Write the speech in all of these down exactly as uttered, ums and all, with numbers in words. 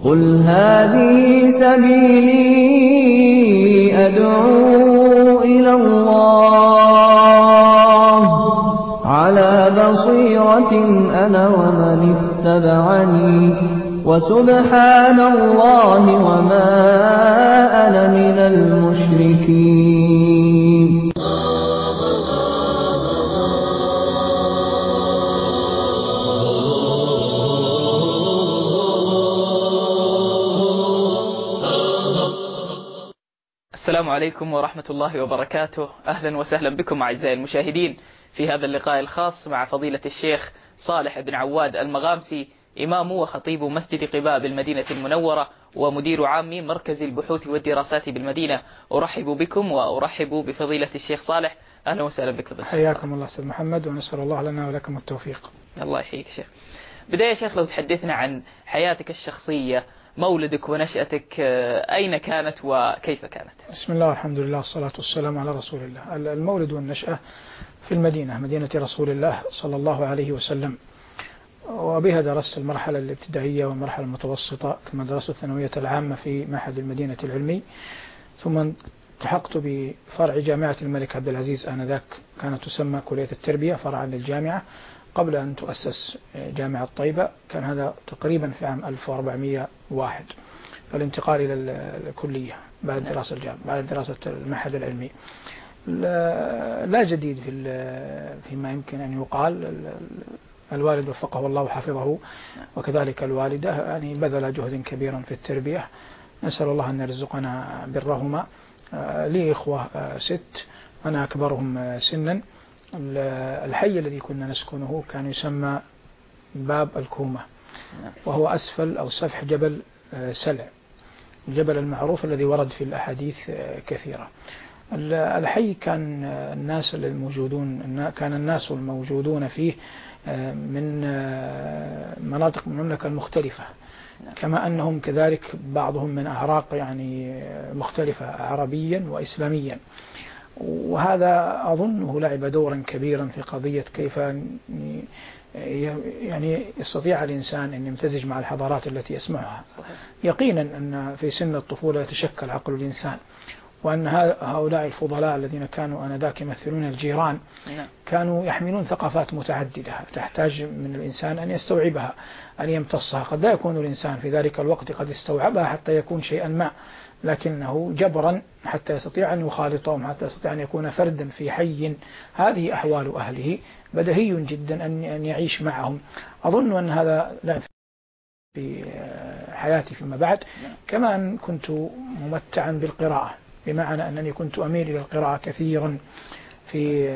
قل هذه سبيلي أدعو إلى الله على بصيرة أنا ومن اتبعني وسبحان الله وما أنا من المشركين. السلام عليكم ورحمة الله وبركاته. أهلا وسهلا بكم أعزائي المشاهدين في هذا اللقاء الخاص مع فضيلة الشيخ صالح بن عواد المغامسي، إمام وخطيب مسجد قباء بالمدينة المنورة ومدير عام مركز البحوث والدراسات بالمدينة. أرحب بكم وأرحب بفضيلة الشيخ صالح. أهلا وسهلا بك. حياكم الله أستاذ محمد، ونسأل الله لنا ولكم التوفيق. الله يحييك شيخ. بداية شيخ، لو تحدثنا عن حياتك الشخصية، مولدك ونشأتك أين كانت وكيف كانت؟ بسم الله والحمد لله والصلاة والسلام على رسول الله. المولد والنشأة في المدينة، مدينة رسول الله صلى الله عليه وسلم، وبها درست المرحلة الابتدائية والمرحلة المتوسطة، كما درست الثانوية العامة في معهد المدينة العلمي، ثم التحقت بفرع جامعة الملك عبد العزيز آنذاك، كانت تسمى كلية التربية فرعا للجامعة قبل أن تؤسس جامعة طيبة. كان هذا تقريبا في عام ألف وأربعمائة وواحد، فالانتقال إلى الكلية بعد دراسة الجامعة بعد دراسة المعهد العلمي. لا جديد في فيما يمكن أن يقال. الوالد وفقه الله وحفظه، وكذلك الوالدة، يعني بذل جهد كبيرا في التربية. نسأل الله أن يرزقنا برهما. لي إخوة ست، أنا أكبرهم سنا. الحي الذي كنا نسكنه كان يسمى باب الكومة، وهو أسفل أو سفح جبل سلع، الجبل المعروف الذي ورد في الأحاديث كثيرة. الحي كان الناس الموجودون كان الناس الموجودون فيه من مناطق من المملكة المختلفة، كما أنهم كذلك بعضهم من أعراق يعني مختلفة عربيا وإسلاميا. وهذا أظنه لعب دورا كبيرا في قضية كيف يعني يستطيع الإنسان أن يمتزج مع الحضارات التي يسمعها. يقينا أن في سن الطفولة يتشكل عقل الإنسان، وأن هؤلاء الفضلاء الذين كانوا آنذاك يمثلون الجيران كانوا يحملون ثقافات متعددة تحتاج من الإنسان أن يستوعبها، أن يمتصها. قد لا يكون الإنسان في ذلك الوقت قد استوعبها حتى يكون شيئا ما، لكنه جبرا حتى يستطيع أن يخالطهم، حتى يستطيع أن يكون فردا في حي هذه أحوال أهله، بدهي جدا أن يعيش معهم. أظن أن هذا لا في حياتي فيما بعد. كما أن كنت ممتعا بالقراءة، بمعنى أنني كنت أميل إلى القراءة كثيرا في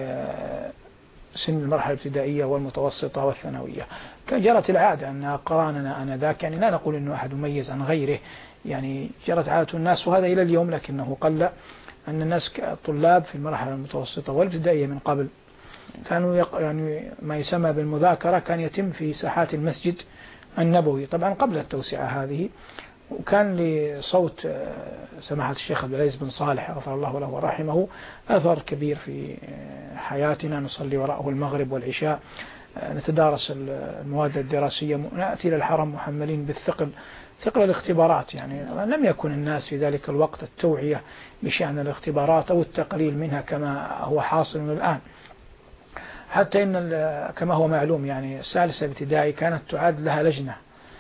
سن المرحلة الابتدائية والمتوسطة والثانوية. كان جرت العادة أن قراننا آنذاك، يعني لا نقول أنه أحد مميز عن غيره، يعني جرت عادة الناس، وهذا إلى اليوم، لكنه قل، أن الناس الطلاب في المرحلة المتوسطة والابتدائية من قبل كانوا يق... يعني ما يسمى بالمذاكرة كان يتم في ساحات المسجد النبوي، طبعا قبل التوسعة هذه. وكان لصوت سماحة الشيخ عبد العزيز بن صالح غفر الله له ورحمه أثر كبير في حياتنا. نصلي وراءه المغرب والعشاء، نتدارس المواد الدراسية، نأتي إلى الحرم محملين بالثقل، ثقل الاختبارات. يعني لم يكن الناس في ذلك الوقت التوعية بشأن الاختبارات أو التقليل منها كما هو حاصل الآن. حتى إن كما هو معلوم يعني الثالثة ابتدائي كانت تعاد لها لجنة،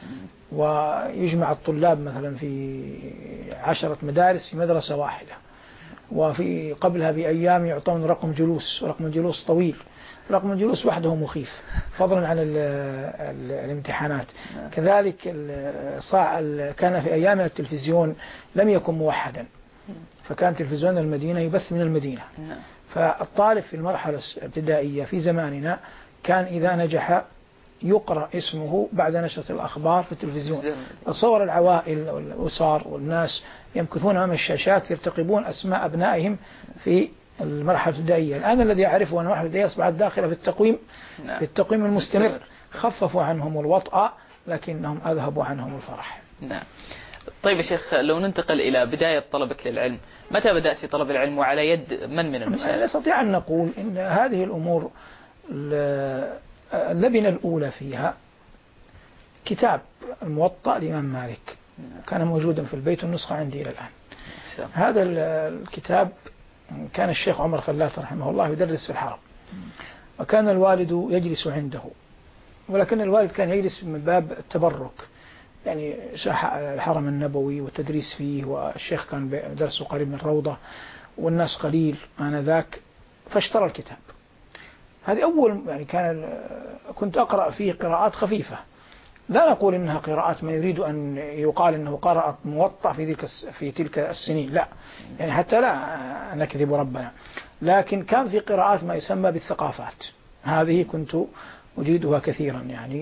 ويجمع الطلاب مثلا في عشرة مدارس في مدرسة واحدة، وفي قبلها بأيام يعطون رقم جلوس، ورقم الجلوس طويل، رقم الجلوس وحده مخيف فضلا عن ال ال الامتحانات. كذلك صاع كان في أيام التلفزيون لم يكن موحدا، فكان تلفزيون المدينة يبث من المدينة. فالطالب في المرحلة الابتدائية في زماننا كان إذا نجح يقرأ اسمه بعد نشرة الأخبار في التلفزيون. تصور العوائل والأسر والناس يمكثون أمام الشاشات يرتقبون أسماء أبنائهم في المرحلة الابتدائية. الآن الذي يعرفه أن المرحلة الابتدائية أصبحت داخلة في التقويم في التقويم المستمر. خففوا عنهم الوطأ لكنهم أذهبوا عنهم الفرح. نعم. طيب يا شيخ، لو ننتقل إلى بداية طلبك للعلم، متى بدأت في طلب العلم وعلى يد من من المشايخ؟ نستطيع أن نقول إن هذه الأمور اللبنة الأولى فيها كتاب الموطأ لإمام مالك كان موجودا في البيت والنسخة عندي إلى الآن. هذا الكتاب كان الشيخ عمر فلات رحمه الله يدرس في الحرم، وكان الوالد يجلس عنده، ولكن الوالد كان يجلس من باب التبرك، يعني شاح الحرم النبوي والتدريس فيه، والشيخ كان درسه قريب من الروضة والناس قليل آنذاك، فاشترى الكتاب. هذه أول يعني كان كنت أقرأ فيه قراءات خفيفة، لا نقول إنها قراءات ما يريد أن يقال إنه قرأ موطأ في تلك في تلك السنين، لا يعني حتى لا نكذب ربنا، لكن كان في قراءات ما يسمى بالثقافات، هذه كنت أجيدها كثيرا يعني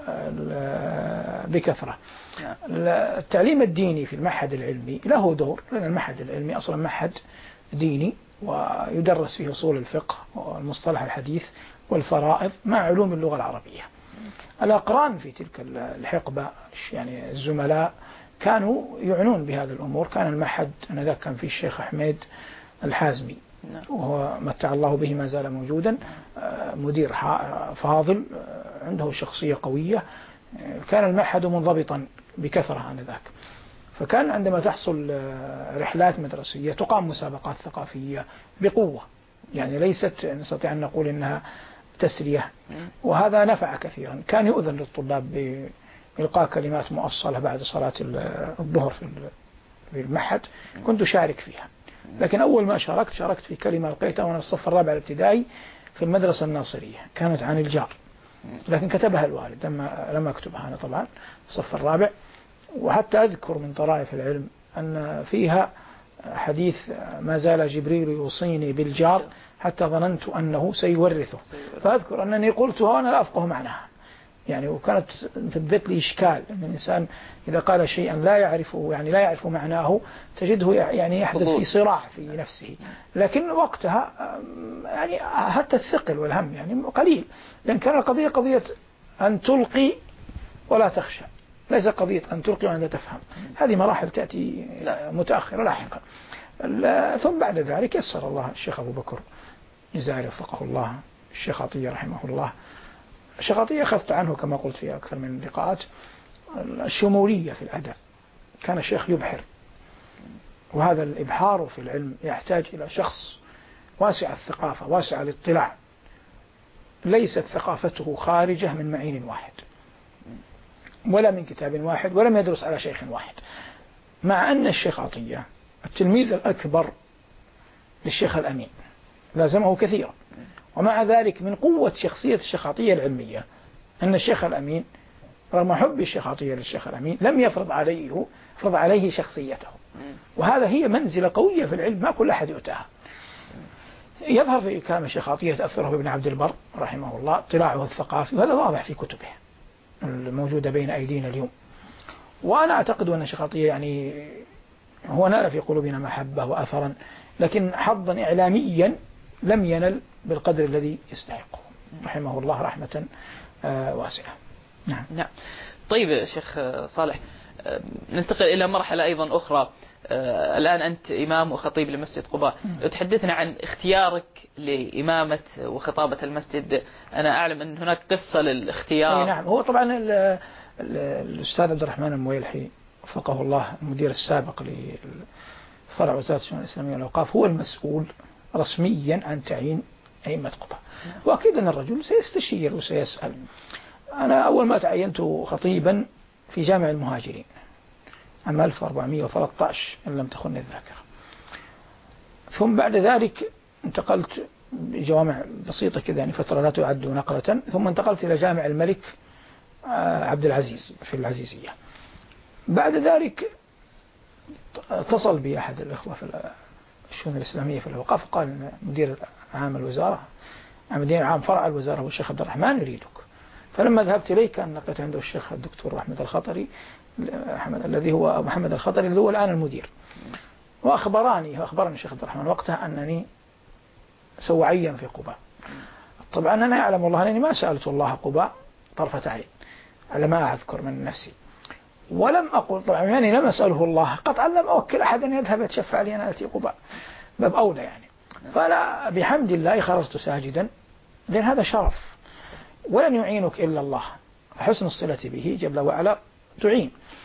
بكثرة. التعليم الديني في المعهد العلمي له دور، لأن المعهد العلمي أصلا معهد ديني ويدرس فيه أصول الفقه والمصطلح الحديث والفرائض مع علوم اللغة العربية. الأقران في تلك الحقبة يعني الزملاء كانوا يعنون بهذه الأمور. كان المعهد أنذاك كان فيه الشيخ أحمد الحازمي، وهو متع الله به ما زال موجودا، مدير فاضل عنده شخصية قوية. كان المعهد منضبطا بكثرة آنذاك، فكان عندما تحصل رحلات مدرسية تقام مسابقات ثقافية بقوة، يعني ليست نستطيع أن نقول إنها تسلية، وهذا نفع كثيرا. كان يؤذن للطلاب بإلقاء كلمات مؤصلة بعد صلاة الظهر في المعهد، كنت أشارك فيها، لكن أول ما شاركت شاركت في كلمة لقيتها وأنا في الصف الرابع الابتدائي في المدرسة الناصرية، كانت عن الجار، لكن كتبها الوالد، لما لم أكتبها أنا طبعا في الصف الرابع. وحتى أذكر من طرائف العلم أن فيها حديث ما زال جبريل يوصيني بالجار حتى ظننت أنه سيورثه، فأذكر أنني قلتها وأنا لا أفقه معناها يعني، وكانت تثبت لي إشكال أن الإنسان إذا قال شيئا لا يعرفه يعني لا يعرف معناه تجده يعني يحدث في صراع في نفسه، لكن وقتها يعني حتى الثقل والهم يعني قليل، لأن كان القضية قضية أن تلقي ولا تخشى، ليس قضية أن تلقي وأن تفهم، هذه مراحل تأتي متأخرة لاحقا. ثم بعد ذلك يسر الله الشيخ أبو بكر جزائري وفقه الله، الشيخ عطية رحمه الله. الشيخ عطية أخذت عنه كما قلت في أكثر من لقاءات الشمولية في الأداء، كان الشيخ يبحر، وهذا الإبحار في العلم يحتاج إلى شخص واسع الثقافة واسع الاطلاع، ليست ثقافته خارجة من معين واحد ولا من كتاب واحد ولم يدرس على شيخ واحد، مع أن الشيخ عطية التلميذ الأكبر للشيخ الأمين لازمه كثيرا، ومع ذلك من قوة شخصية الشيخ عطية العلمية أن الشيخ الأمين رغم حب الشيخ عطية للشيخ الأمين لم يفرض عليه فرض عليه شخصيته، وهذا هي منزلة قوية في العلم ما كل أحد يؤتاها. يظهر في كلام الشيخ عطية تأثره ابن عبد البر رحمه الله اطلاعه الثقافي، وهذا واضح في كتبه الموجودة بين أيدينا اليوم. وأنا أعتقد أن الشيخ عطية يعني هو نال في قلوبنا محبة وأثرا، لكن حظا إعلاميا لم ينل بالقدر الذي يستحقه رحمه الله رحمة واسعة. نعم. نعم. طيب شيخ صالح، ننتقل إلى مرحلة أيضا أخرى. الآن أنت إمام وخطيب لمسجد قباء، لو تحدثنا عن اختيارك لإمامة وخطابة المسجد. أنا أعلم أن هناك قصة للاختيار. نعم. هو طبعا الأستاذ عبد الرحمن المويلحي وفقه الله المدير السابق لفرع وزارة الشؤون الإسلامية والأوقاف هو المسؤول رسميا عن تعيين أئمة قباء، وأكيد أن الرجل سيستشير وسيسأل. أنا أول ما تعينت خطيبا في جامع المهاجرين عام ألف وأربعمائة وثلاثة عشر إن لم تخن الذاكرة، ثم بعد ذلك انتقلت بجوامع بسيطة كذا يعني فترة لا تعد نقلة، ثم انتقلت إلى جامع الملك عبد العزيز في العزيزية. بعد ذلك اتصل بي أحد الإخوة في الشؤون الإسلامية في الأوقاف وقال مدير عام الوزارة مدير عام فرع الوزارة هو الشيخ عبد الرحمن يريدك. فلما ذهبت إليه كان لقيت عنده الشيخ الدكتور أحمد الخطري أحمد الذي هو محمد الخطري اللي هو الآن المدير، وأخبراني أخبرني الشيخ عبد الرحمن وقتها أنني سوعيا في قباء. طبعا أنا يعلم الله أنني ما سألت الله قباء طرفة عين على ما أذكر من نفسي، ولم أقول طبعا يعني لم أسأله الله قطعا، لم أوكل أحدا يذهب يتشفع لي أنا أتي قباء باب أولى يعني. فلا بحمد الله خرجت ساجدا، لأن هذا شرف ولن يعينك إلا الله، حسن الصلة به جل وعلا تعين.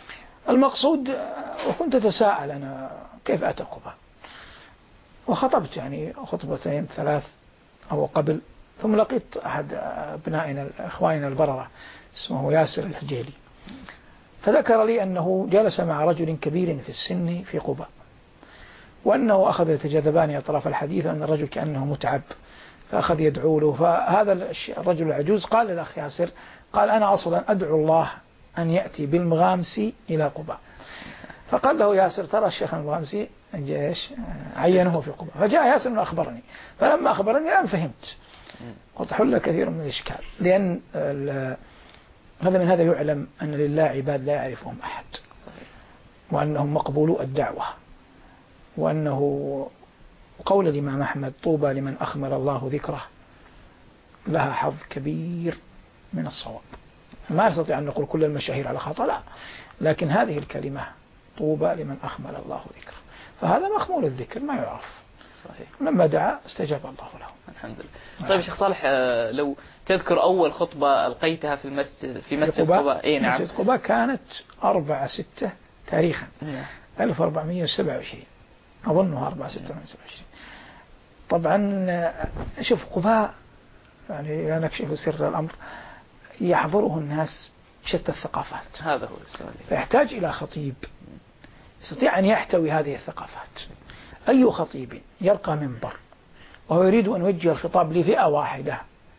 المقصود، وكنت أتساءل أنا كيف أتى قباء، وخطبت يعني خطبتين ثلاث أو قبل، ثم لقيت أحد أبنائنا إخواننا البررة اسمه ياسر الحجيلي، فذكر لي أنه جلس مع رجل كبير في السن في قباء، وأنه أخذ يتجاذبان أطراف الحديث، أن الرجل كأنه متعب فأخذ يدعو له. فهذا الرجل العجوز قال للأخ ياسر، قال أنا أصلا أدعو الله أن يأتي بالمغامسي إلى قباء. فقال له ياسر ترى الشيخ المغامسي جيش عينه في قباء، فجاء ياسر وأخبرني، فلما أخبرني الآن فهمت وتحل كثير من الإشكال، لأن هذا من هذا يعلم أن لله عباد لا يعرفهم أحد، وأنهم مقبولو الدعوة، وأنه قول الإمام أحمد طوبى لمن أخمل الله ذكره لها حظ كبير من الصواب. ما نستطيع أن نقول كل المشاهير على خطأ، لا، لكن هذه الكلمة طوبى لمن أخمل الله ذكره، فهذا مخمول الذكر ما يعرف. صحيح. لما دعا استجاب الله له. الحمد لله. طيب شيخ صالح، لو تذكر أول خطبة ألقيتها في المسجد في مسجد قباء. إيه نعم. مسجد قباء كانت أربعة ستة تاريخا ألف وأربعمائة وسبعة وعشرين أظنها أربعة ستة وسبعة وعشرين. طبعا شوف قباء يعني لا نكشف سر الأمر، يحضره الناس شتى الثقافات، هذا هو السؤال، فيحتاج إلى خطيب يستطيع أن يحتوي هذه الثقافات. أي خطيب يرقى منبر وهو يريد أن يوجه الخطاب لفئة واحدة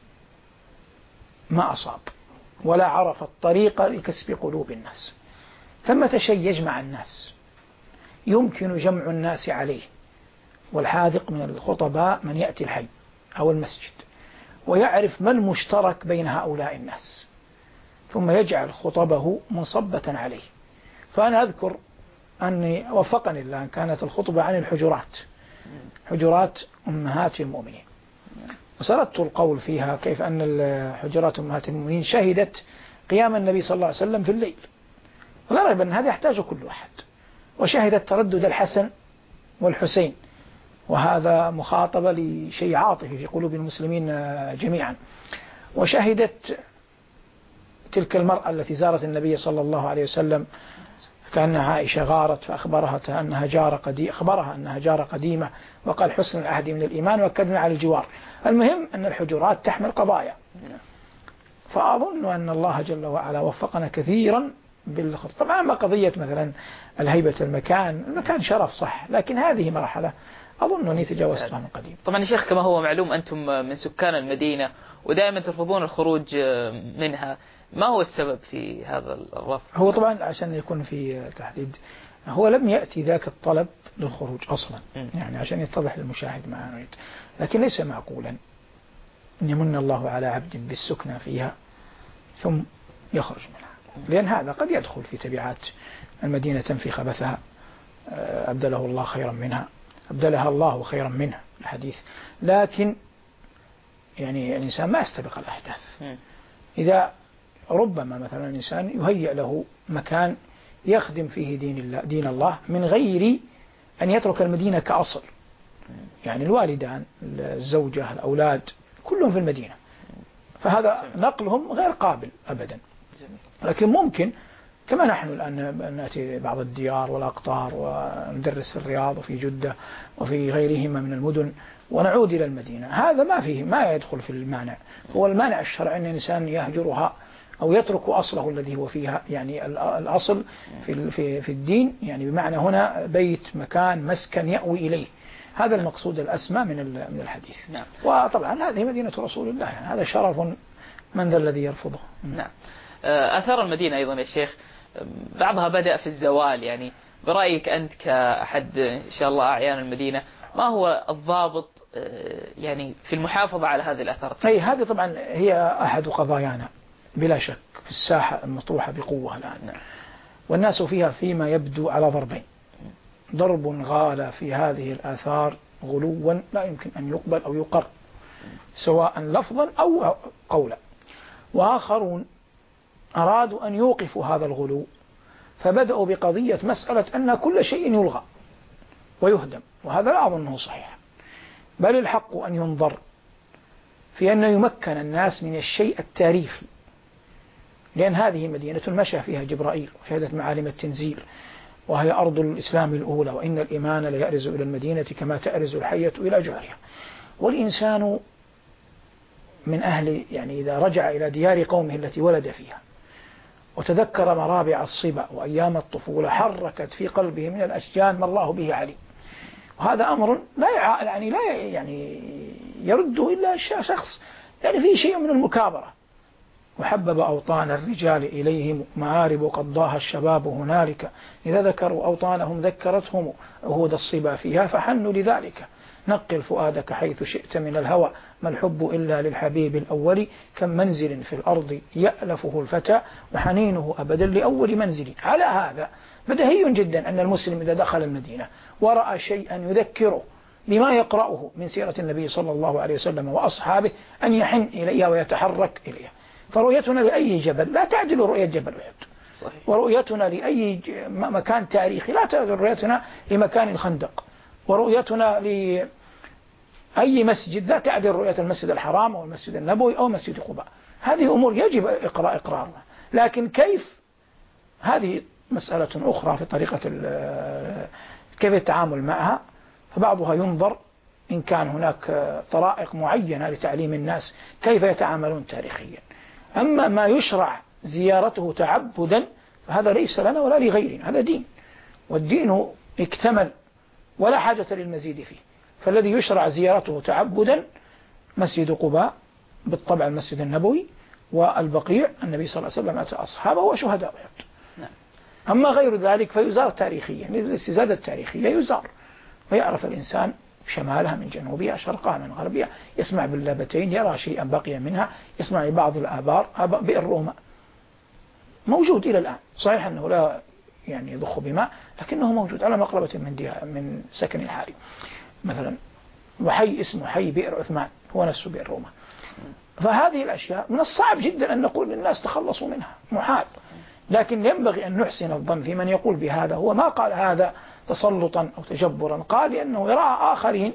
ما أصاب ولا عرف الطريقة لكسب قلوب الناس. ثمة شيء يجمع الناس يمكن جمع الناس عليه، والحاذق من الخطباء من يأتي الحي أو المسجد ويعرف ما المشترك بين هؤلاء الناس ثم يجعل خطبه منصبة عليه. فأنا أذكر أني وفقني الله أن كانت الخطبة عن الحجرات، حجرات أمهات المؤمنين، وسردت القول فيها كيف أن الحجرات أمهات المؤمنين شهدت قيام النبي صلى الله عليه وسلم في الليل، ولا ريب أن هذا يحتاج كل أحد، وشهدت تردد الحسن والحسين، وهذا مخاطبة لشيء عاطفي في قلوب المسلمين جميعا، وشهدت تلك المرأة التي زارت النبي صلى الله عليه وسلم كأن عائشة غارت فأخبرها أنها جارة قديمة، أخبرها أنها جارة قديمة، وقال حسن العهد من الإيمان وأكدنا على الجوار. المهم أن الحجرات تحمل قضايا، فأظن أن الله جل وعلا وفقنا كثيرا بالخط. طبعا ما قضية مثلا الهيبة المكان، المكان شرف صح، لكن هذه مرحلة أظن أني تجاوزتها من قديم. طبعا يا شيخ كما هو معلوم أنتم من سكان المدينة ودائما ترفضون الخروج منها، ما هو السبب في هذا الرفض؟ هو طبعا عشان يكون في تحديد، هو لم يأتي ذاك الطلب للخروج أصلا، يعني عشان يتضح للمشاهد ما نريد، لكن ليس معقولا أن يمن الله على عبد بالسكنى فيها ثم يخرج منها، لأن هذا قد يدخل في تبعات المدينة تنفي خبثها، أبدله الله خيرا منها، أبدلها الله خيرا منها الحديث. لكن يعني الإنسان ما يستبق الأحداث، إذا ربما مثلا الإنسان يهيئ له مكان يخدم فيه دين الله, دين الله من غير أن يترك المدينة كأصل، يعني الوالدان الزوجة الأولاد كلهم في المدينة، فهذا نقلهم غير قابل أبدا. لكن ممكن كما نحن الآن نأتي بعض الديار والأقطار وندرس في الرياض وفي جدة وفي غيرهما من المدن ونعود إلى المدينة، هذا ما فيه ما يدخل في المانع. هو المانع الشرعي أن الإنسان يهجرها أو يترك أصله الذي هو فيها، يعني الأصل في في في الدين، يعني بمعنى هنا بيت مكان مسكن يأوي إليه، هذا المقصود الأسمى من من الحديث. نعم. وطبعا هذه مدينة رسول الله، يعني هذا شرف من ذا الذي يرفضه. نعم. آثار المدينة أيضا يا شيخ بعضها بدأ في الزوال، يعني برأيك أنت كأحد إن شاء الله أعيان المدينة ما هو الضابط يعني في المحافظة على هذه الآثار؟ أي هذه طبعا هي أحد قضايانا بلا شك في الساحة المطروحة بقوة الآن. نعم. والناس فيها فيما يبدو على ضربين: ضرب غال في هذه الآثار غلوا لا يمكن أن يقبل أو يقر سواء لفظا أو قولا، وآخرون أرادوا أن يوقفوا هذا الغلو فبدأوا بقضية مسألة أن كل شيء يلغى ويهدم، وهذا لا أظنه صحيح، بل الحق أن ينظر في أن يمكن الناس من الشيء التاريخي لأن هذه مدينة مشى فيها جبرائيل وشهدت معالم التنزيل، وهي أرض الإسلام الأولى، وإن الإيمان ليأرز إلى المدينة كما تأرز الحية إلى جهرها. والإنسان من أهل يعني إذا رجع إلى ديار قومه التي ولد فيها وتذكر مرابع الصبا وأيام الطفولة حركت في قلبه من الأشجان ما الله به عليم. وهذا أمر لا يعني لا يعني يرد إلا شخص يعني فيه شيء من المكابرة. وحبب أوطان الرجال إليهم معارب قد ضاها الشباب هنالك، إذا ذكروا أوطانهم ذكرتهم عهود الصبا فيها فحنوا لذلك. نقل فؤادك حيث شئت من الهوى، ما الحب إلا للحبيب الأول، كم منزل في الأرض يألفه الفتى وحنينه أبدا لأول منزل. على هذا بديهي جدا أن المسلم إذا دخل المدينة ورأى شيئا يذكره بما يقرأه من سيرة النبي صلى الله عليه وسلم وأصحابه أن يحن إليها ويتحرك إليها. فرؤيتنا لأي جبل لا تعدل رؤية جبل أحد، ورؤيتنا لأي مكان تاريخي لا تعدل رؤيتنا لمكان الخندق، ورؤيتنا لأي مسجد لا تعدل رؤية المسجد الحرام أو المسجد النبوي أو مسجد قباء. هذه أمور يجب إقراء إقرارها، لكن كيف هذه مسألة أخرى في طريقة كيف التعامل معها. فبعضها ينظر إن كان هناك طرائق معينة لتعليم الناس كيف يتعاملون تاريخيا. أما ما يشرع زيارته تعبدا فهذا ليس لنا ولا لغيرنا، هذا دين، والدين اكتمل ولا حاجة للمزيد فيه. فالذي يشرع زيارته تعبدا مسجد قباء بالطبع المسجد النبوي والبقيع، النبي صلى الله عليه وسلم أتى أصحابه وشهداء أحد. أما غير ذلك فيزار تاريخيا، الاستزادة التاريخية يزار ويعرف الإنسان شمالها من جنوبها، شرقها من غربها، يسمع باللابتين، يرى شيئا بقي منها، يسمع بعض الآبار. بئر روما موجود إلى الآن، صحيح أنه لا يعني يضخ بماء لكنه موجود على مقربة من ديها من سكن الحاري مثلا. وحي اسمه حي بئر عثمان هو نفسه بئر روما. فهذه الأشياء من الصعب جدا أن نقول للناس تخلصوا منها، محال. لكن ينبغي أن نحسن الظن في من يقول بهذا. هو ما قال هذا تسلطا أو تجبرا، قال لأنه يرى آخرين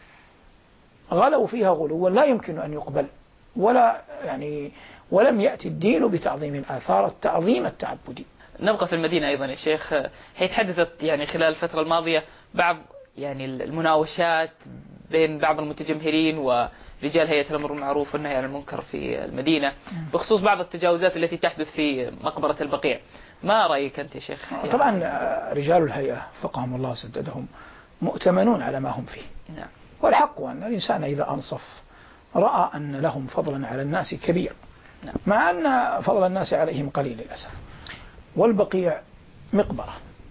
غلوا فيها غلوا لا يمكن أن يقبل، ولا يعني ولم يأتي الدين بتعظيم الآثار التعظيم التعبدي. نبقى في المدينة أيضا يا شيخ. هي تحدثت يعني خلال الفترة الماضية بعض يعني المناوشات بين بعض المتجمهرين ورجال هيئة الأمر بالمعروف والنهي عن المنكر في المدينة بخصوص بعض التجاوزات التي تحدث في مقبرة البقيع. ما رأيك أنت يا شيخ؟ طبعا رجال الهيئة فقهم الله سددهم مؤتمنون على ما هم فيه. نعم. والحق أن الإنسان إذا أنصف رأى أن لهم فضلا على الناس كبير. نعم. مع أن فضل الناس عليهم قليل للأسف. والبقيع مقبرة،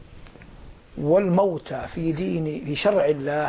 والموتى في دين في شرع الله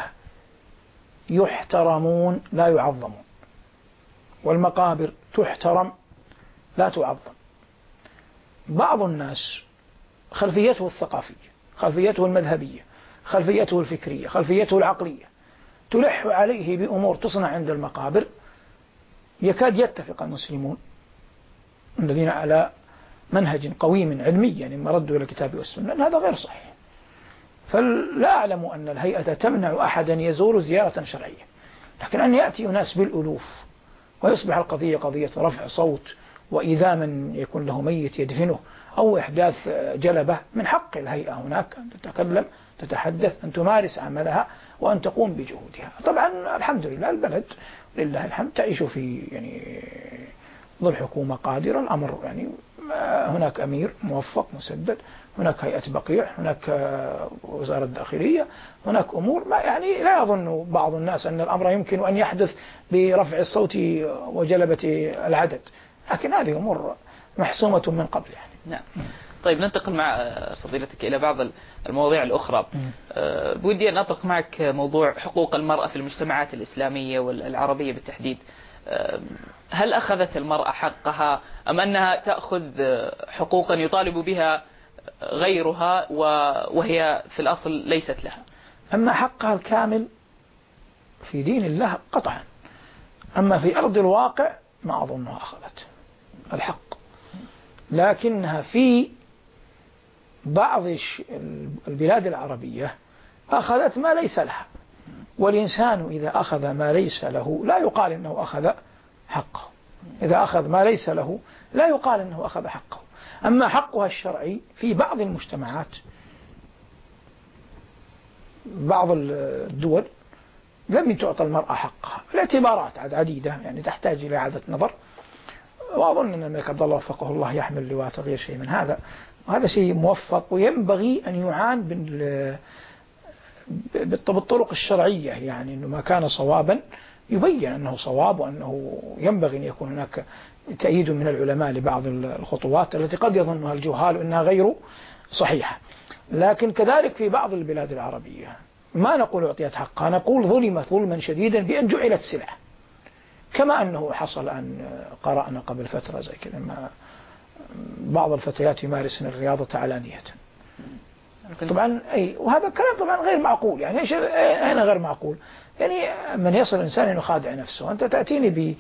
يحترمون لا يعظمون، والمقابر تحترم لا تعظم. بعض الناس خلفيته الثقافية، خلفيته المذهبية، خلفيته الفكرية، خلفيته العقلية تلح عليه بأمور تصنع عند المقابر، يكاد يتفق المسلمون الذين على منهج قويم علميا لما ردوا إلى الكتاب والسنة أن هذا غير صحيح. فلا أعلم أن الهيئة تمنع أحدا يزور زيارة شرعية، لكن أن يأتي ناس بالألوف ويصبح القضية قضية رفع صوت وإذا من يكون له ميت يدفنه أو إحداث جلبة، من حق الهيئة هناك أن تتكلم تتحدث أن تمارس عملها وأن تقوم بجهودها. طبعا الحمد لله البلد لله الحمد تعيش في يعني ظل حكومة قادرة، الأمر يعني هناك أمير موفق مسدد، هناك هيئة بقيع، هناك وزارة الداخلية، هناك أمور ما يعني لا يظن بعض الناس أن الأمر يمكن أن يحدث برفع الصوت وجلبة العدد، لكن هذه أمور محسومة من قبل يعني. نعم. طيب ننتقل مع فضيلتك إلى بعض المواضيع الأخرى. أه بودي أن أطرق معك موضوع حقوق المرأة في المجتمعات الإسلامية والعربية بالتحديد. أه هل أخذت المرأة حقها أم أنها تأخذ حقوقا يطالب بها غيرها وهي في الأصل ليست لها؟ أما حقها الكامل في دين الله قطعا، أما في أرض الواقع ما أظنها أخذت الحق، لكنها في بعض البلاد العربية أخذت ما ليس لها. والإنسان إذا أخذ ما ليس له لا يقال إنه أخذ حقه، إذا أخذ ما ليس له لا يقال أنه أخذ حقه. أما حقها الشرعي في بعض المجتمعات، بعض الدول لم تعطى المرأة حقها لاعتبارات عديدة يعني تحتاج إلى إعادة نظر، وأظن أن الملك عبد الله وفقه الله يحمل لواء تغيير شيء من هذا، وهذا شيء موفق وينبغي أن يعان بالطرق الشرعية، يعني أنه ما كان صوابا يبين أنه صواب، وأنه ينبغي أن يكون هناك تأييد من العلماء لبعض الخطوات التي قد يظنها الجهال أنها غير صحيحة. لكن كذلك في بعض البلاد العربية ما نقول أعطيت حقها، نقول ظلمت ظلما شديدا بأن جعلت سلعة، كما أنه حصل أن قرأنا قبل فترة زي كذا ما بعض الفتيات يمارسن الرياضة علانية. طبعا أي وهذا الكلام طبعا غير معقول، يعني إيش أنا غير معقول؟ يعني من يصل الإنسان أن يخادع نفسه. أنت تأتيني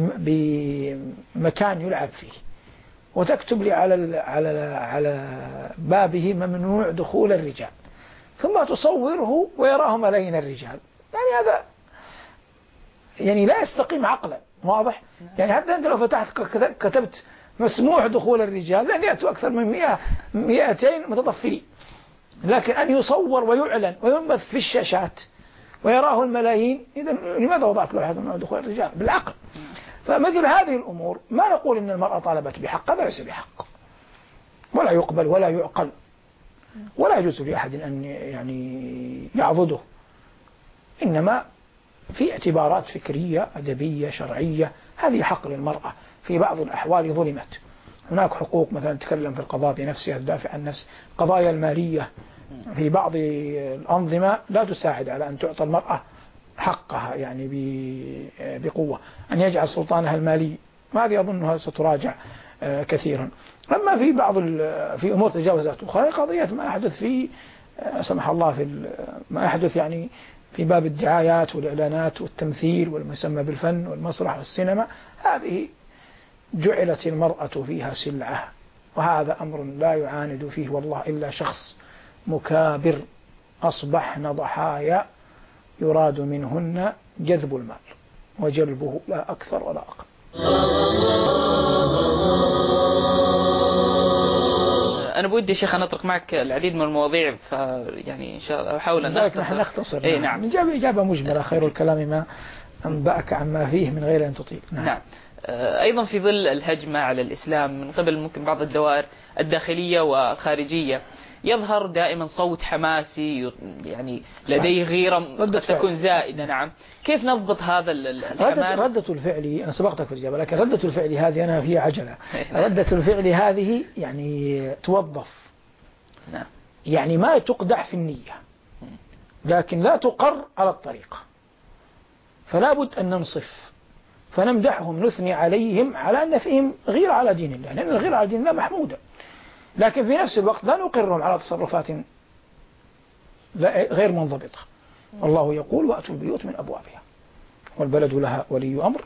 بمكان يلعب فيه وتكتب لي على على على بابه ممنوع دخول الرجال، ثم تصوره ويراه ملايين الرجال، يعني هذا يعني لا يستقيم عقلا. واضح؟ يعني حتى أنت لو فتحت كتبت مسموح دخول الرجال لن يأتوا أكثر من مئة مئتين متطفلين، لكن أن يصور ويعلن وينبث في الشاشات ويراه الملايين، إذا لماذا وضعت له هذا دخول الرجال؟ بالعقل. فمثل هذه الأمور ما نقول إن المرأة طالبت بحق، هذا ليس بحق ولا يقبل ولا يعقل، ولا يجوز لأحد أن يعني يعضده، إنما في اعتبارات فكرية أدبية شرعية هذه حق للمرأة. في بعض الأحوال ظلمت، هناك حقوق مثلا تتكلم في القضاء بنفسها تدافع عن نفس قضايا المالية في بعض الأنظمة لا تساعد على أن تعطى المرأة حقها يعني بقوة، أن يجعل سلطانها المالي، ما هذه أظنها ستراجع كثيرا. أما في بعض في أمور تجاوزات أخرى، قضية ما أحدث في سمح الله في ما أحدث يعني في باب الدعايات والإعلانات والتمثيل والمسمى بالفن والمسرح والسينما، هذه جعلت المرأة فيها سلعة، وهذا أمر لا يعاند فيه والله إلا شخص مكابر. أصبحن ضحايا يراد منهن جذب المال وجلبه لا أكثر ولا أقل. أنا بودي شيخ أن أطرق معك العديد من المواضيع، فيعني إن شاء الله أحاول أن نختصر. نحن نختصر. إيه نعم. نجاب إجابة مجملة، خير الكلام ما أنبأك عما فيه من غير أن تطيل. نعم. نعم. أيضا في ظل الهجمة على الإسلام من قبل ممكن بعض الدوائر الداخلية والخارجية يظهر دائما صوت حماسي يعني لديه غيرة قد تكون زائدة. نعم. كيف نضبط هذا الحماس؟ ردة الفعل أنا سبقتك في الإجابة، لكن ردة الفعل هذه أنا فيها عجلة. ردة الفعل هذه يعني توظف، نعم. يعني ما تقدح في النية لكن لا تقر على الطريقة، فلا بد أن ننصف فنمدحهم نثني عليهم على أن فيهم غير على دين الله، لأن الغير على دين الله محمودة، لكن في نفس الوقت لا نقرهم على تصرفات غير منضبطة. الله يقول وأتوا البيوت من أبوابها، والبلد لها ولي أمر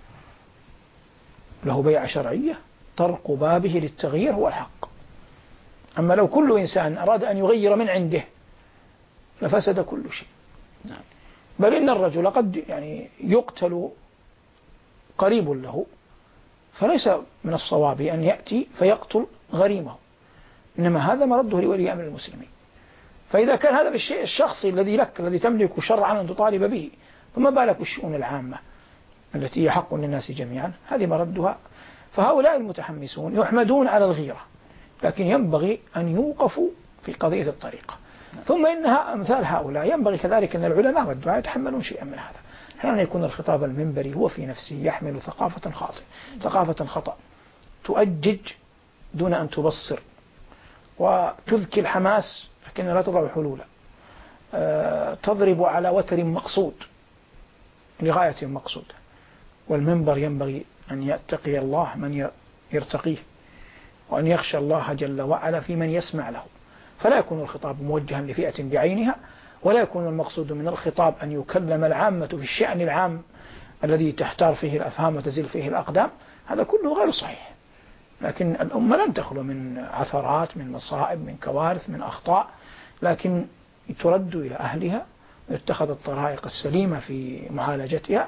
له بيعة شرعية، طرق بابه للتغيير هو الحق. أما لو كل إنسان أراد أن يغير من عنده لفسد كل شيء. بل إن الرجل قد يعني يقتل قريب له، فليس من الصواب أن يأتي فيقتل غريمه، إنما هذا مرده لولي أمر المسلمين. فإذا كان هذا بالشيء الشخصي الذي لك الذي تملك شرعا أن تطالب به، فما بالك بالشؤون العامة التي هي حق للناس جميعا، هذه مردها. فهؤلاء المتحمسون يحمدون على الغيرة، لكن ينبغي أن يوقفوا في قضية الطريقة. ثم إنها أمثال هؤلاء ينبغي كذلك أن العلماء والدعاء يتحملون شيئا من هذا. أحيانا يكون الخطاب المنبري هو في نفسه يحمل ثقافة خاطئة، ثقافة خطأ تؤجج دون أن تبصر، وتذكي الحماس لكن لا تضع حلولا، أه تضرب على وتر مقصود لغاية مقصودة. والمنبر ينبغي أن يتقي الله من يرتقيه، وأن يخشى الله جل وعلا في من يسمع له، فلا يكون الخطاب موجها لفئة بعينها، ولا يكون المقصود من الخطاب أن يكلم العامة في الشأن العام الذي تحتار فيه الأفهام وتزل فيه الأقدام، هذا كله غير صحيح. لكن الأمة لن تخلو من عثرات، من مصائب، من كوارث، من أخطاء، لكن ترد إلى أهلها ويتخذ الطرائق السليمة في معالجتها.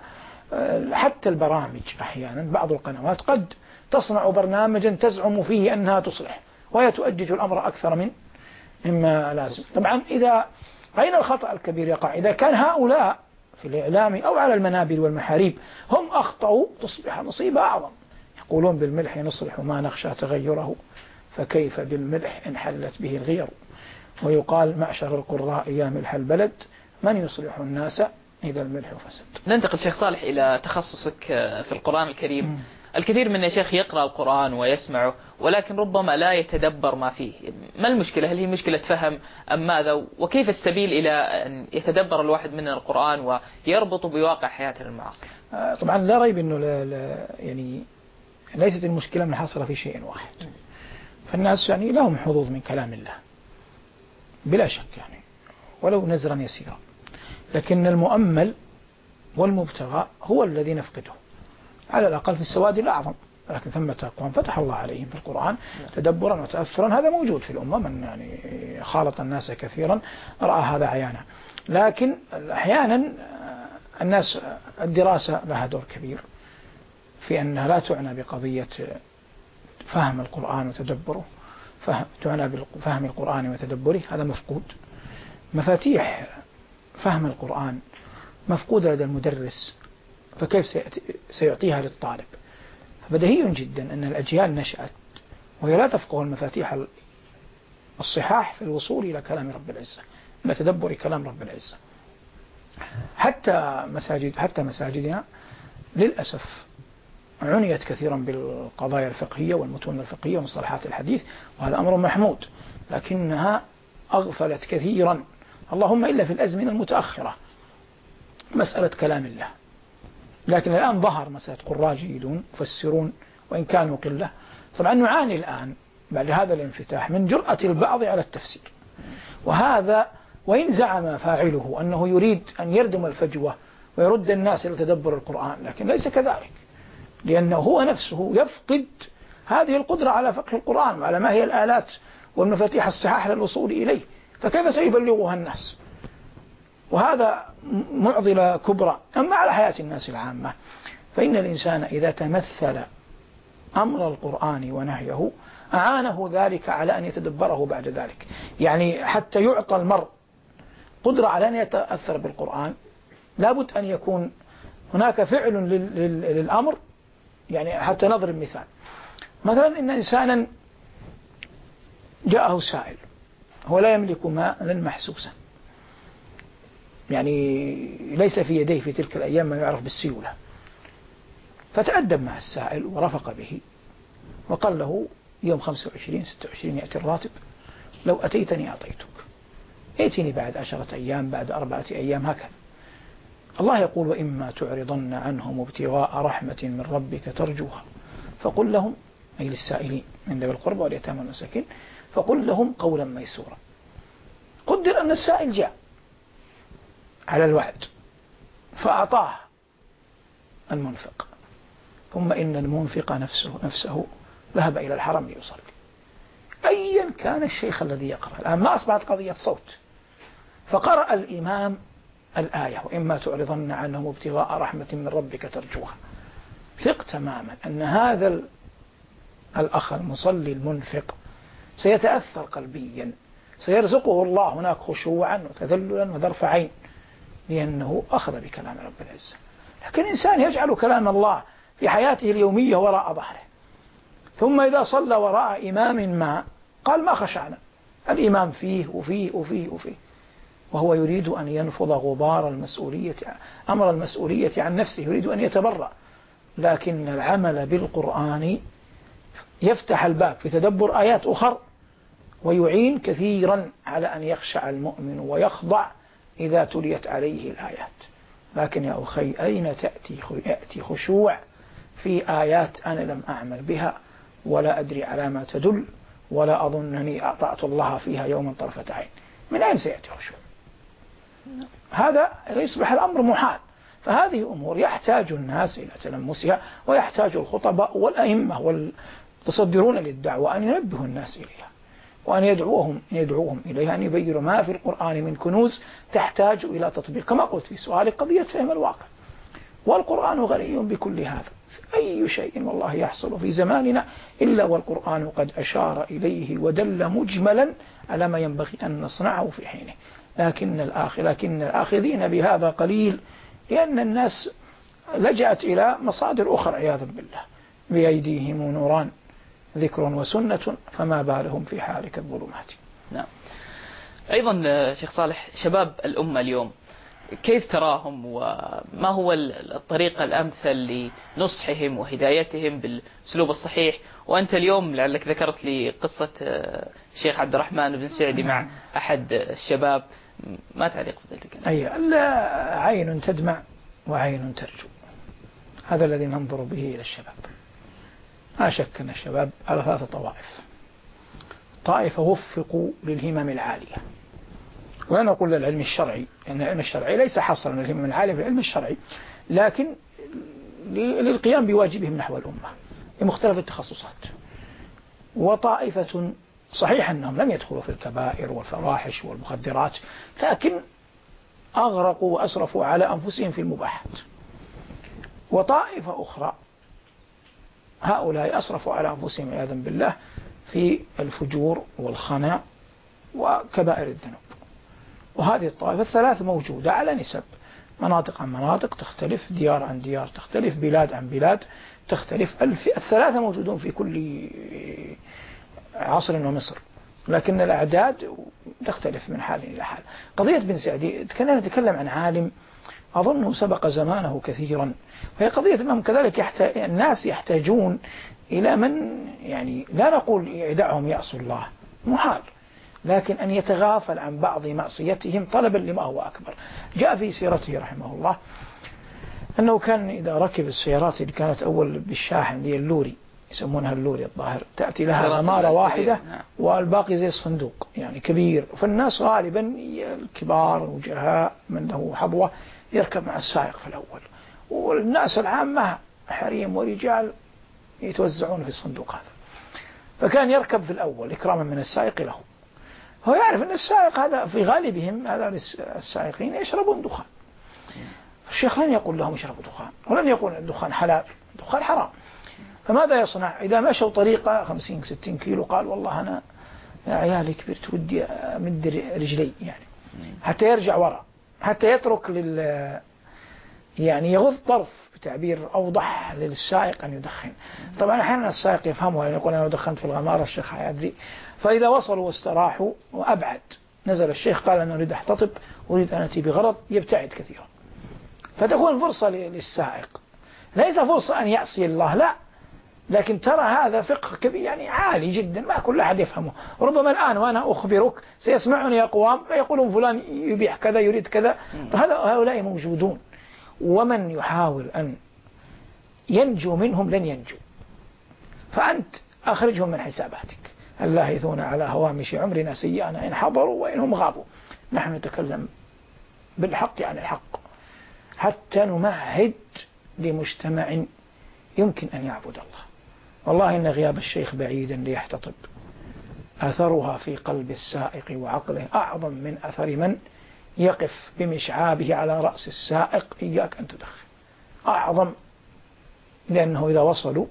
حتى البرامج أحيانا بعض القنوات قد تصنع برنامجا تزعم فيه أنها تصلح وهي تؤجج الأمر أكثر من مما لازم. طبعا إذا أين الخطأ الكبير يقع؟ إذا كان هؤلاء في الإعلام أو على المنابر والمحاريب هم أخطأوا تصبح مصيبة أعظم. يقولون بالملح نصلح ما نخشى تغيره، فكيف بالملح إن حلت به الغير. ويقال معشر القراء يا ملح البلد من يصلح الناس إذا الملح فسد. ننتقل شيخ صالح إلى تخصصك في القرآن الكريم. م. الكثير من الشيخ يقرأ القرآن ويسمعه ولكن ربما لا يتدبر ما فيه. ما المشكلة؟ هل هي مشكلة فهم أم ماذا؟ وكيف السبيل إلى أن يتدبر الواحد مننا القرآن ويربط بواقع حياتنا المعاصر؟ طبعا لا ريب أنه لا لا يعني ليست المشكلة منحصرة في شيء واحد. فالناس يعني لهم حظوظ من كلام الله بلا شك يعني ولو نزرا يسيرا، لكن المؤمل والمبتغى هو الذي نفقده على الأقل في السواد الأعظم. لكن ثمة أقوام فتح الله عليهم في القرآن تدبرا وتأثرا، هذا موجود في الأمة، من يعني خالط الناس كثيرا رأى هذا عيانا. لكن أحيانا الناس الدراسة لها دور كبير في أنها لا تعنى بقضية فهم القرآن وتدبره، فهم تعنى بفهم القرآن وتدبره، هذا مفقود. مفاتيح فهم القرآن مفقودة لدى المدرس، فكيف سيعطيها للطالب؟ بديهي جدا أن الأجيال نشأت وهي لا تفقه المفاتيح الصحاح في الوصول إلى كلام رب العزة، إلى تدبر كلام رب العزة. حتى مساجد حتى مساجدنا للأسف عنيت كثيرا بالقضايا الفقهية والمتون الفقهية ومصطلحات الحديث، وهذا أمر محمود، لكنها أغفلت كثيرا اللهم إلا في الأزمنة المتأخرة مسألة كلام الله. لكن الآن ظهر مسألة قراء جيدون مفسرون وإن كانوا قلة. طبعا نعاني الآن بعد هذا الانفتاح من جرأة البعض على التفسير، وهذا وإن زعم فاعله أنه يريد أن يردم الفجوة ويرد الناس إلى تدبر القرآن، لكن ليس كذلك، لأنه هو نفسه يفقد هذه القدرة على فقه القرآن وعلى ما هي الآلات والمفاتيح الصحاح للوصول إليه، فكيف سيبلغها الناس؟ وهذا معضلة كبرى. أما على حياة الناس العامة فإن الإنسان إذا تمثل أمر القرآن ونهيه أعانه ذلك على أن يتدبره بعد ذلك. يعني حتى يعطى المرء قدرة على أن يتأثر بالقرآن لابد أن يكون هناك فعل للأمر. يعني حتى نضرب مثال، مثلا إن إنسانا جاءه سائل هو لا يملك ماء محسوسا، يعني ليس في يديه في تلك الأيام ما يعرف بالسيولة، فتأدب مع السائل ورفق به وقال له يوم خمسة وعشرين ستة وعشرين يأتي الراتب، لو أتيتني أعطيتك، ائتني بعد عشرة أيام بعد أربعة أيام، هكذا. الله يقول وإما تعرضن عنهم ابتغاء رحمة من ربك ترجوها فقل لهم، أي للسائلين من ذوي القربى واليتامى والمساكين، فقل لهم قولا ميسورا. قدر أن السائل جاء على الوعد فأعطاه المنفق، ثم إن المنفق نفسه نفسه ذهب إلى الحرم ليصلي. أيا كان الشيخ الذي يقرأ، الآن ما أصبحت قضية صوت، فقرأ الإمام الآية وإما تعرضن عنهم ابتغاء رحمة من ربك ترجوها، ثق تماما أن هذا الأخ المصلي المنفق سيتأثر قلبيا، سيرزقه الله هناك خشوعا وتذللا وذرف عين، لأنه أخذ بكلام رب العزة. لكن إنسان يجعل كلام الله في حياته اليومية وراء ظهره، ثم إذا صلى وراء إمام ما قال ما خشعنا، الإمام فيه وفيه وفيه وفيه، وهو يريد أن ينفض غبار المسؤولية، أمر المسؤولية عن نفسه، يريد أن يتبرأ. لكن العمل بالقرآن يفتح الباب في تدبر آيات أخر ويعين كثيرا على أن يخشع المؤمن ويخضع إذا تليت عليه الآيات. لكن يا أخي أين تأتي يأتي خشوع في آيات أنا لم أعمل بها ولا أدري على ما تدل ولا أظنني أطعت الله فيها يوما طرفة عين؟ من أين سيأتي خشوع؟ هذا يصبح الأمر محال. فهذه أمور يحتاج الناس إلى تلمسها، ويحتاج الخطباء والأئمة والتصدرون للدعوة أن ينبهوا الناس إليها، وأن يدعوهم يدعوهم إليها، أن يبينوا ما في القرآن من كنوز تحتاج إلى تطبيق. كما قلت في سؤالي قضية فهم الواقع، والقرآن غني بكل هذا. أي شيء والله يحصل في زماننا إلا والقرآن قد أشار إليه ودل مجملا على ما ينبغي أن نصنعه في حينه. لكن الآخر لكن الآخذين بهذا قليل، لأن الناس لجأت إلى مصادر أخرى عياذا بالله. بأيديهم نوران ذكر وسنة فما بالهم في حالك الظلمات. نعم. أيضا شيخ صالح، شباب الأمة اليوم كيف تراهم، وما هو الطريقة الأمثل لنصحهم وهدايتهم بالأسلوب الصحيح؟ وأنت اليوم لعلك ذكرت لي قصة الشيخ عبد الرحمن بن سعدي مع أحد الشباب، ما تعليق بذلك؟ أي عين تدمع وعين ترجو، هذا الذي ننظر به إلى الشباب. لا شك أن الشباب على ثلاثة طوائف. طائفة وفقوا للهمم العالية، ولا نقول للعلم الشرعي، لأن العلم الشرعي ليس حصرا للهمم العالية في العلم الشرعي، لكن للقيام بواجبهم نحو الأمة بمختلف التخصصات. وطائفة صحيح أنهم لم يدخلوا في الكبائر والفواحش والمخدرات، لكن أغرقوا وأسرفوا على أنفسهم في المباحات. وطائفة أخرى هؤلاء أسرفوا على أنفسهم عياذا بالله في الفجور والخنا وكبائر الذنوب. وهذه الطائفة الثلاث موجودة على نسب، مناطق عن مناطق تختلف، ديار عن ديار تختلف، بلاد عن بلاد تختلف. الثلاثة موجودون في كل عصر ومصر، لكن الأعداد تختلف من حال إلى حال. قضية بن سعدي كنا نتكلم عن عالم أظنه سبق زمانه كثيرا، وهي قضية أنهم كذلك يحتاج الناس يحتاجون إلى من، يعني لا نقول يدعهم يعصوا الله، محال، لكن أن يتغافل عن بعض معصيتهم طلبا لما هو أكبر. جاء في سيرته رحمه الله أنه كان إذا ركب السيارات اللي كانت أول بالشاحن دي اللوري، يسمونها اللوري الظاهر، تأتي لها غمارة واحدة والباقي زي الصندوق يعني كبير، فالناس غالبا الكبار وجهاء من له حظوة يركب مع السائق في الأول، والناس العامة حريم ورجال يتوزعون في الصندوق هذا. فكان يركب في الأول إكراما من السائق له، هو يعرف أن السائق هذا في غالبهم هذا السائقين يشربون دخان. الشيخ لن يقول لهم يشربوا دخان، ولن يقول الدخان حلال، الدخان حرام. فماذا يصنع إذا مشوا طريقة خمسين ستين كيلو؟ قال والله أنا يا عيالي كبرت ودي أمد رجلي يعني حتى يرجع وراء، حتى يترك لل يعني يغض طرف بتعبير أوضح للسائق أن يدخن. طبعا أحيانا السائق يفهمها، يقول أنا دخنت في الغمارة الشيخ يدري. فإذا وصلوا واستراحوا وأبعد نزل الشيخ قال أنا أريد أحتطب، أريد أن أتي بغرض، يبتعد كثيرا. فتكون فرصة للسائق، ليس فرصة أن يعصي الله، لا، لكن ترى هذا فقه كبير يعني عالي جدا ما كل أحد يفهمه. ربما الآن وأنا أخبرك سيسمعني أقوام يقولون فلان يبيح كذا يريد كذا، فهذا هؤلاء موجودون، ومن يحاول أن ينجو منهم لن ينجو. فأنت أخرجهم من حساباتك. اللاهثون على هوامش عمرنا سيئنا إن حضروا وإنهم غابوا. نحن نتكلم بالحق عن الحق حتى نمهد لمجتمع يمكن أن يعبد الله. والله إن غياب الشيخ بعيدا ليحتطب أثرها في قلب السائق وعقله أعظم من أثر من يقف بمشعابه على رأس السائق إياك أن تدخن، أعظم، لأنه إذا وصلوا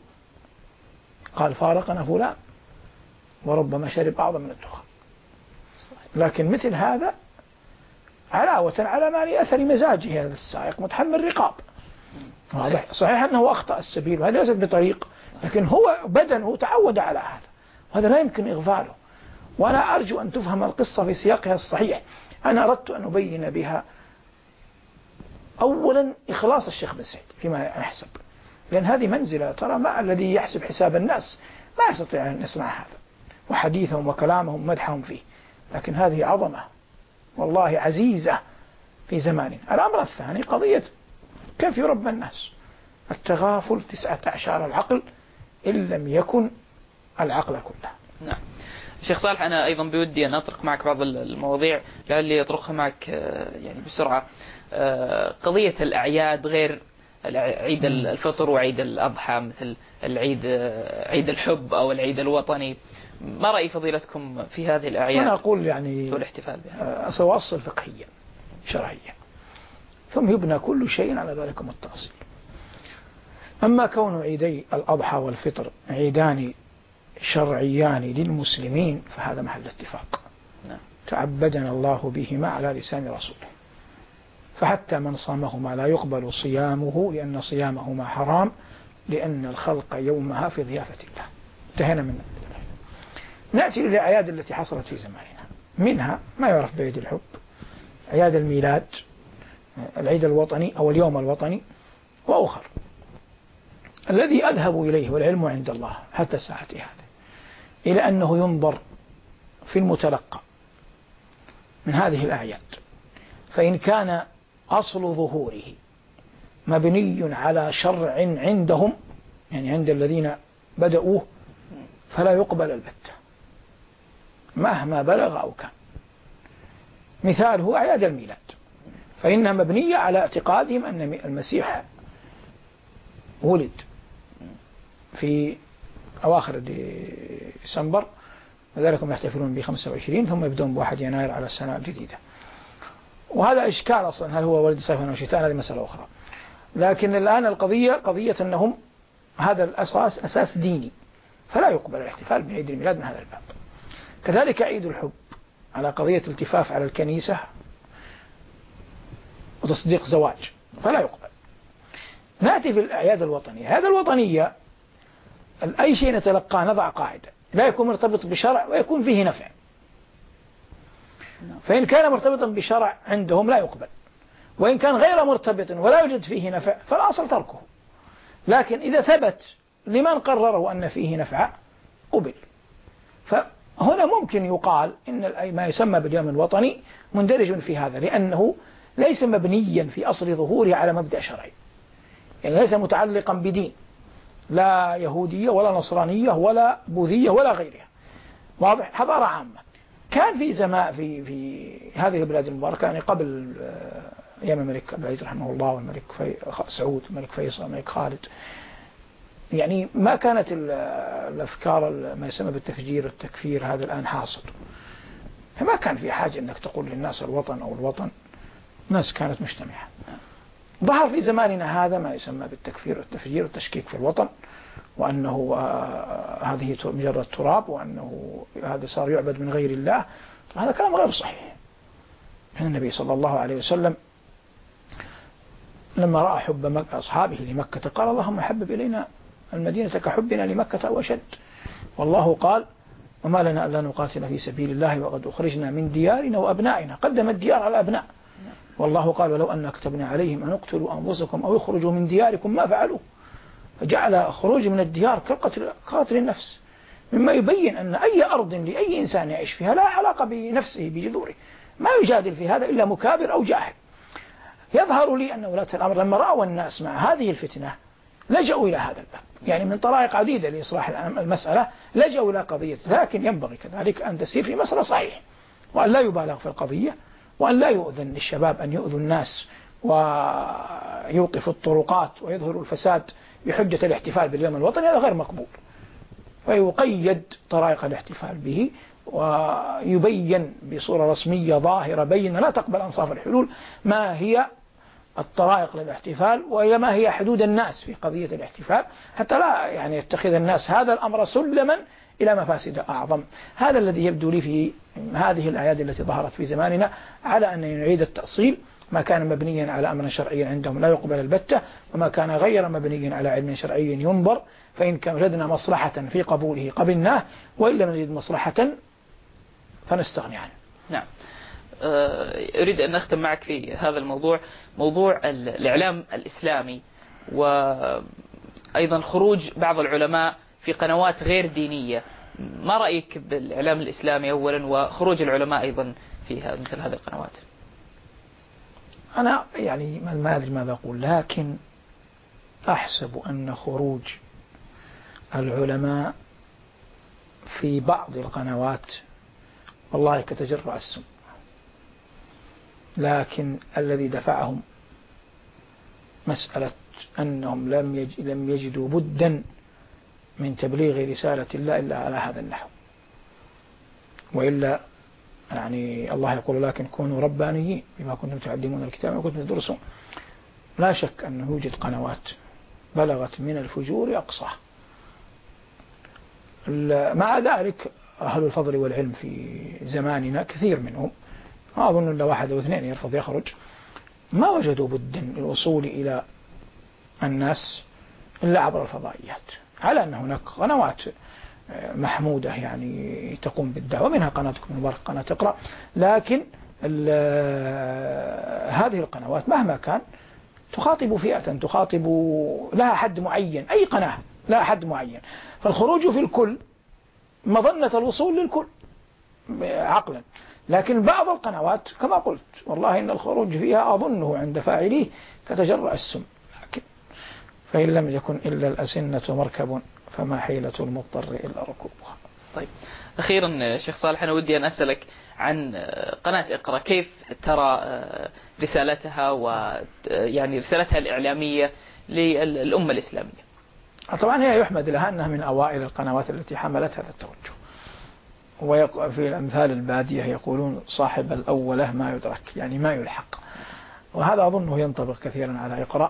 قال فارقنا فلان وربما شرب أعظم من الدخان. لكن مثل هذا علاوة على ما لأثر مزاجه هذا السائق متحمل رقاب. صحيح أنه أخطأ السبيل وهذا ليست بطريق، لكن هو بدنه تعود على هذا، وهذا لا يمكن إغفاله. وأنا أرجو أن تفهم القصة في سياقها الصحيح. أنا أردت أن أبين بها أولا إخلاص الشيخ بن سعد فيما يحسب، لأن هذه منزلة ترى ما الذي يحسب حساب الناس ما يستطيع أن يسمع هذا وحديثهم وكلامهم مدحهم فيه، لكن هذه عظمة والله عزيزة في زماننا. الأمر الثاني قضية كيف يربى الناس، التغافل تسعة أعشار العقل إن لم يكن العقل كله. نعم شيخ صالح، أنا أيضا بودي أن أطرق معك بعض المواضيع لعلي أطرقها معك يعني بسرعة. قضية الأعياد غير عيد الفطر وعيد الأضحى، مثل العيد عيد الحب أو العيد الوطني، ما رأي فضيلتكم في هذه الأعياد؟ أنا أقول يعني والاحتفال بها سأوصل فقهيا شرعيا، ثم يبنى كل شيء على ذلك التأصيل. أما كون عيدي الأضحى والفطر عيدان شرعيان للمسلمين فهذا محل اتفاق، تعبدنا الله بهما على لسان رسوله، فحتى من صامهما لا يقبل صيامه لأن صيامهما حرام، لأن الخلق يومها في ضيافة الله. انتهينا من ذلك. نأتي للأعياد التي حصلت في زماننا، منها ما يعرف بعيد الحب، أعياد الميلاد، العيد الوطني أو اليوم الوطني، وأخر. الذي أذهب إليه والعلم عند الله حتى ساعتي هذا إلى أنه ينظر في المتلقى من هذه الأعياد، فإن كان أصل ظهوره مبني على شرع عندهم، يعني عند الذين بدأوه، فلا يقبل البتة مهما بلغ أو كان. مثاله أعياد الميلاد، فإنها مبنية على اعتقادهم أن المسيح ولد في أواخر ديسمبر، وذلك هم يحتفلون ب خمسة وعشرين ثم يبدون بواحد يناير على السنة الجديدة. وهذا إشكال أصلا، هل هو ولد صيفا أو شتاء؟ هذه مسألة أخرى. لكن الآن القضية قضية أنهم هذا الأساس أساس ديني، فلا يقبل الاحتفال بعيد الميلاد من هذا الباب. كذلك عيد الحب على قضية التفاف على الكنيسة وتصديق زواج، فلا يقبل. نأتي في الأعياد الوطنية. هذا الوطنية أي شيء نتلقاه نضع قاعدة لا يكون مرتبط بشرع ويكون فيه نفع، فإن كان مرتبطا بشرع عندهم لا يقبل، وإن كان غير مرتبط ولا يوجد فيه نفع فالأصل تركه. لكن إذا ثبت لمن قرره أن فيه نفع قبل. فهنا ممكن يقال إن ما يسمى باليوم الوطني مندرج في هذا، لأنه ليس مبنيا في أصل ظهوره على مبدأ شرعي، يعني ليس متعلقا بدين لا يهودية ولا نصرانية ولا بوذية ولا غيرها. واضح؟ حضارة عامة. كان في زمان في في هذه البلاد المباركة، يعني قبل أيام الملك عبد العزيز رحمه الله والملك في سعود والملك فيصل والملك خالد، يعني ما كانت الأفكار ما يسمى بالتفجير والتكفير هذا الآن حاصل، فما كان في حاجة أنك تقول للناس الوطن أو الوطن، الناس كانت مجتمعة. ظهر في زماننا هذا ما يسمى بالتكفير والتفجير والتشكيك في الوطن، وأنه هذه مجرد تراب، وأنه هذا صار يعبد من غير الله. هذا كلام غير صحيح. النبي صلى الله عليه وسلم لما رأى حب أصحابه لمكة قال اللهم حبب إلينا المدينة كحبنا لمكة وأشد. والله قال وما لنا ألا نقاتل في سبيل الله وقد أخرجنا من ديارنا وأبنائنا. قدم الديار على الأبناء. والله قال ولو أن كتبنا عليهم أن اقتلوا أنفسكم أو يخرجوا من دياركم ما فعلوه. فجعل خروج من الديار كقتل قاتل النفس، مما يبين أن أي أرض لأي إنسان يعيش فيها لا علاقة بنفسه بجذوره، ما يجادل في هذا إلا مكابر أو جاهل. يظهر لي أن ولاة الأمر لما رأوا الناس مع هذه الفتنة لجأوا إلى هذا الباب، يعني من طرائق عديدة لإصلاح المسألة لجأوا إلى قضية. لكن ينبغي كذلك أن تسير في مسألة صحيح، وأن لا يبالغ في القضية، وأن لا يؤذن للشباب أن يؤذوا الناس ويوقفوا الطرقات ويظهروا الفساد بحجة الاحتفال باليوم الوطني. هذا غير مقبول. ويقيد طرائق الاحتفال به ويبين بصورة رسمية ظاهرة بينة لا تقبل أنصاف الحلول ما هي الطرائق للاحتفال وإلى ما هي حدود الناس في قضية الاحتفال، حتى لا يعني يتخذ الناس هذا الأمر سلما إلى مفاسد أعظم. هذا الذي يبدو لي في هذه الأعياد التي ظهرت في زماننا، على أن نعيد التأصيل. ما كان مبنيا على أمر شرعي عندهم لا يقبل البتة، وما كان غير مبنيا على علم شرعي ينظر، فإن كان وجدنا مصلحة في قبوله قبلناه، وإن لم نجد مصلحة فنستغني عنه. نعم. أريد أن نختم معك في هذا الموضوع، موضوع الإعلام الإسلامي، وأيضا خروج بعض العلماء في قنوات غير دينية. ما رأيك بالإعلام الإسلامي أولا، وخروج العلماء أيضا في مثل هذه القنوات؟ أنا يعني ما أدري ماذا أقول، لكن أحسب أن خروج العلماء في بعض القنوات والله كتجرع السم، لكن الذي دفعهم مسألة أنهم لم يج... لم يجدوا بدا من تبليغ رسالة الله إلا على هذا النحو. وإلا يعني الله يقول لكن كونوا ربانيين بما كنتم تعلمون الكتاب وكنتم تدرسون. لا شك أنه يوجد قنوات بلغت من الفجور أقصاه. مع ذلك أهل الفضل والعلم في زماننا كثير منهم، ما أظن إلا واحد أو اثنين يرفض يخرج، ما وجدوا بد الوصول إلى الناس إلا عبر الفضائيات، على أن هناك قنوات محمودة يعني تقوم بالدعوة، منها قناتكم المباركة قناة اقرأ، لكن هذه القنوات مهما كان تخاطب فئة، تخاطب لها حد معين، أي قناة لها حد معين، فالخروج في الكل مظنة الوصول للكل عقلا. لكن بعض القنوات كما قلت والله إن الخروج فيها أظنه عند فاعليه كتجرع السم، لكن فإن لم يكن إلا الأسنة مركب فما حيلة المضطر إلا ركوبها. طيب أخيرا شيخ صالح، أنا ودي أن أسألك عن قناة اقرأ، كيف ترى رسالتها ويعني رسالتها الإعلامية للأمة الإسلامية؟ طبعا هي يحمد لها أنها من أوائل القنوات التي حملت هذا التوجه، وفي الأمثال البادية يقولون صاحب الأولة ما يدرك، يعني ما يلحق، وهذا أظنه ينطبق كثيرا على اقرأ.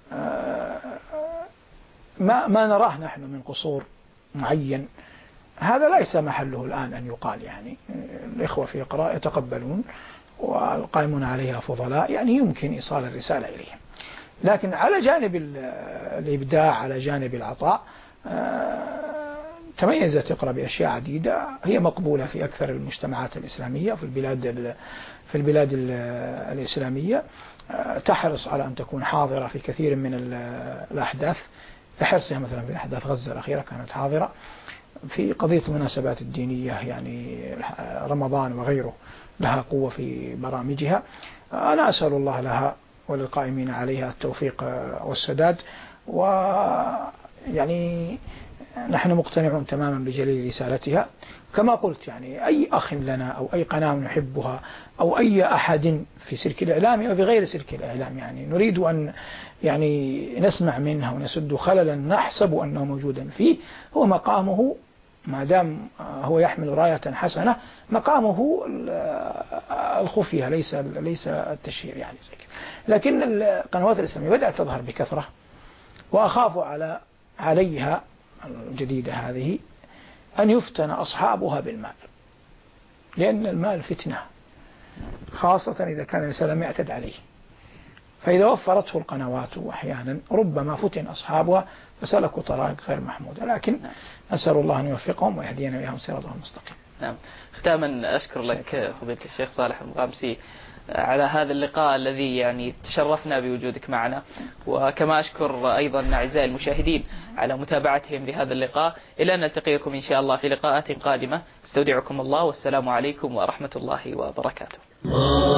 ما, ما نراه نحن من قصور معين هذا ليس محله الآن أن يقال، يعني الإخوة في اقرأ يتقبلون والقائمون عليها فضلاء، يعني يمكن إيصال الرسالة إليهم، لكن على جانب الإبداع على جانب العطاء تميزت اقرأ بأشياء عديدة هي مقبولة في أكثر المجتمعات الإسلامية في البلاد في البلاد الإسلامية، تحرص على أن تكون حاضرة في كثير من الأحداث، كحرصها مثلا في أحداث غزة الأخيرة كانت حاضرة، في قضية المناسبات الدينية يعني رمضان وغيره لها قوة في برامجها. أنا أسأل الله لها وللقائمين عليها التوفيق والسداد، ويعني نحن مقتنعون تماما بجليل رسالتها. كما قلت يعني أي أخ لنا أو أي قناة نحبها أو أي أحد في سلك الإعلام أو في غير سلك الإعلام يعني نريد أن يعني نسمع منها ونسد خللا نحسب أنه موجودا فيه، هو مقامه ما دام هو يحمل راية حسنة، مقامه الخفية ليس ليس التشهير يعني زي كده. لكن القنوات الإسلامية بدأت تظهر بكثرة، وأخاف على عليها الجديدة هذه أن يفتن أصحابها بالمال، لأن المال فتنة، خاصة إذا كان الإنسان لم يعتد عليه، فإذا وفرته القنوات أحيانا ربما فتن أصحابها فسلكوا طرائق غير محمودة، لكن نسأل الله أن يوفقهم ويهدينا وإياهم صراطهم المستقيم. نعم. ختاما أشكر لك فضيلة الشيخ صالح المغامسي على هذا اللقاء الذي يعني تشرفنا بوجودك معنا، وكما أشكر أيضا أعزائي المشاهدين على متابعتهم لهذا اللقاء. إلى أن نلتقيكم إن شاء الله في لقاءات قادمة، استودعكم الله والسلام عليكم ورحمة الله وبركاته.